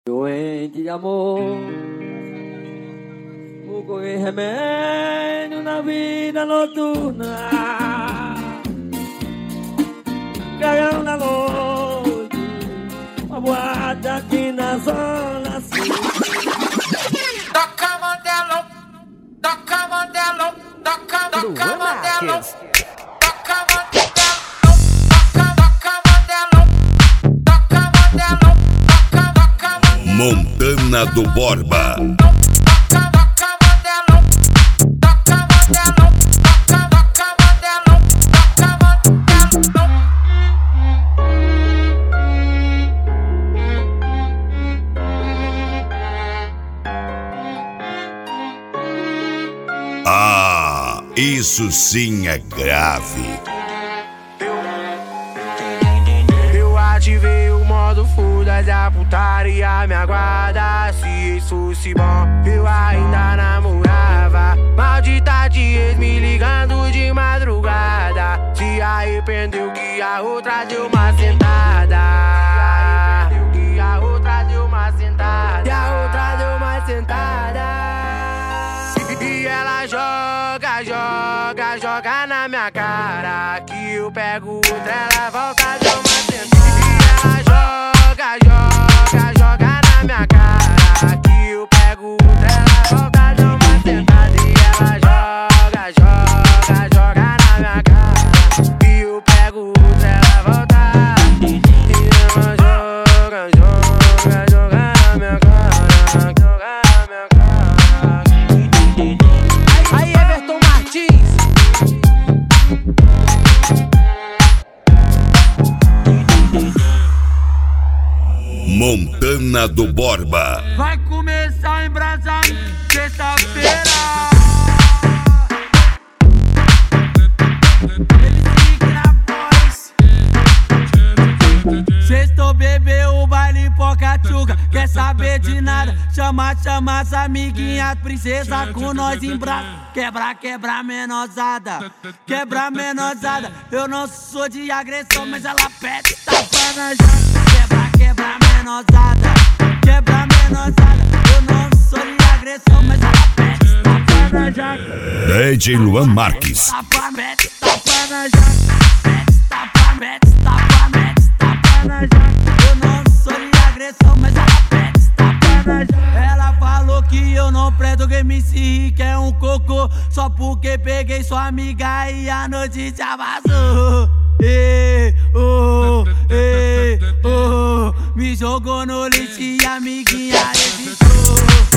Doente de amor, vou correr remédio na vida noturna, caião na noite, uma boate aqui na zona sul. Toca modelo, toca modelo, toca modelo, toca modelo, toca modelo, toca modelo. Montana do Borba. Ah, isso sim é grave. Eu ativei o modo full da putaria, me aguarda. Se isso fosse bom, eu ainda namorava. Maldita de ex me ligando de madrugada. Se arrependeu que a outra deu uma sentada. Que a outra deu uma sentada. Que a outra deu uma sentada. E ela joga, joga, joga na minha cara. Que eu pego outra, ela volta, deu uma sentada. Joga, joga, joga na minha cara. Que eu pego outra, ela volta, dá uma sentada. E ela joga, joga, joga na minha cara. Que eu pego outra, ela volta. E ela joga, joga, joga na minha cara. Joga na minha cara. Aí, Everton Martins. Montana do Borba. Vai começar a embrasar sexta-feira. Ele fica na voz. Sextou, bebeu o baile Pocatuca. Quer saber de nada? Chama as amiguinhas, princesa com nós em braço. Quebra, menosada. Quebra, menosada. Eu não sou de agressão, mas ela pede tapa na jaca. Quebra, menosada. Quebra, menosada. Eu não sou de agressão, mas ela pede tapa na jaca. DJ Luan Marques. Tapa, mete tapa na jaca. Mete tapa na jaca. Eu não sou de agressão, mas ela pede tapa na jaca. Ela falou que eu não presto, que MC Rick é um cocô. Só porque peguei sua amiga e a notícia vazou. Me jogou no lixo e a amiguinha evitou.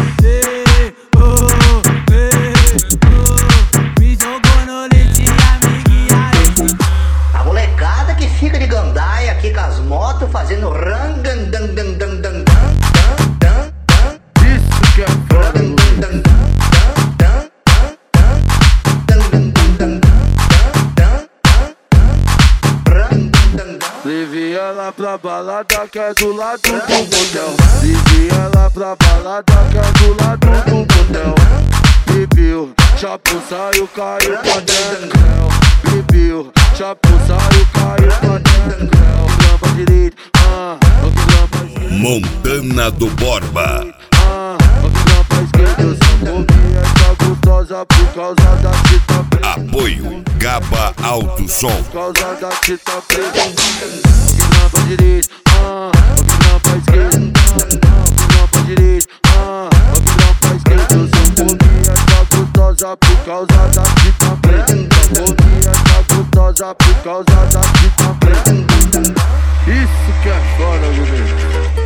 Me jogou no lixo e a amiguinha evitou. A molecada que fica de gandaia aqui com as motos fazendo rangandandandandandan. Isso que é foda. Leve ela pra balada que é do lado do motel. Leve ela pra balada que é do lado do motel. Bebeu, chapo saiu, caiu pra dentro. Bebeu, chapo saiu, caiu pra dentro. Lampa direito, lampa esquerda. Montana do Borba. Lampa esquerda, eu só comi essa gostosa por causa da fita preta. Apoio Gaba Alto Som. Por causa da fita preta. Lampa direito, lampa esquerda. Lampa direito, lampa esquerda. Eu só comi essa gostosa por causa da fita preta. Comi essa gostosa por causa da fita preta. Isso que é foda, governo.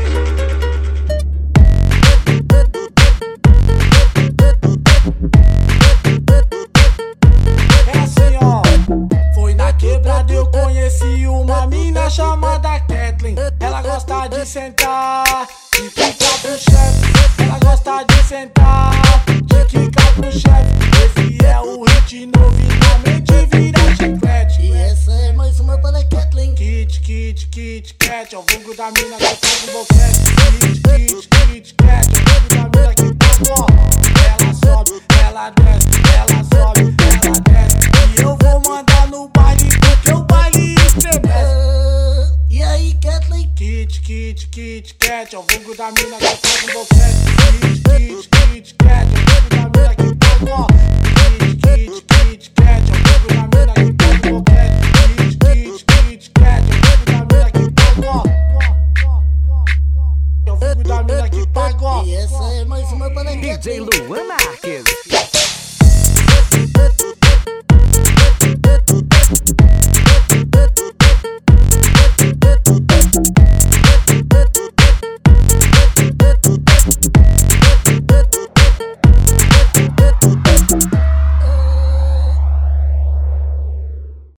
É assim, ó. Foi na quebrada eu conheci uma mina chamada Kathleen. Ela gosta de sentar e ficar pro chefe. Ela gosta de sentar e ficar pro chefe. Esse é o hit novo e na mente vira chiclete. E essa é mais uma Kit Kat, é o vulgo da mina que faz um boquete. Kit Kat, é o vulgo da mina que faz um boquete.